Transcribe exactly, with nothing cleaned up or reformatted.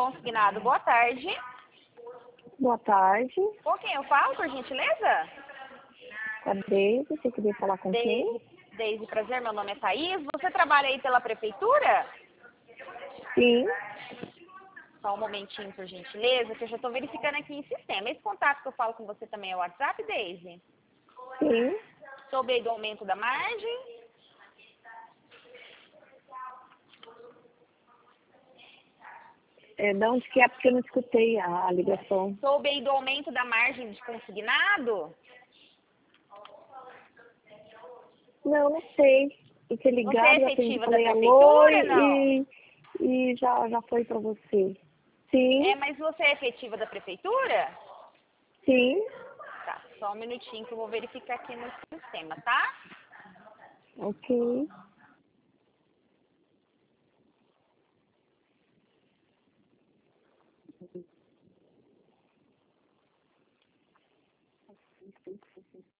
consignado. Boa tarde. Boa tarde. Com quem eu falo, por gentileza? Com a Deise, você queria falar com quem? Deise, Deise, prazer, meu nome é Thaís. Você trabalha aí pela prefeitura? Sim, Só um momentinho, por gentileza, que eu já estou verificando aqui em sistema. Esse contato que eu falo com você também é o WhatsApp, Deise? sim. Soube aí do aumento da margem? É, de onde que é? Porque eu não escutei a, a ligação. Soube aí do aumento da margem de consignado? Não, não sei. E ter Você é ligado, eu atendi, efetiva da falei alô prefeitura, não? e, e já, já foi pra você. Sim, É, mas você é efetiva da prefeitura? sim. Tá, só um minutinho que eu vou verificar aqui no sistema, tá? Ok.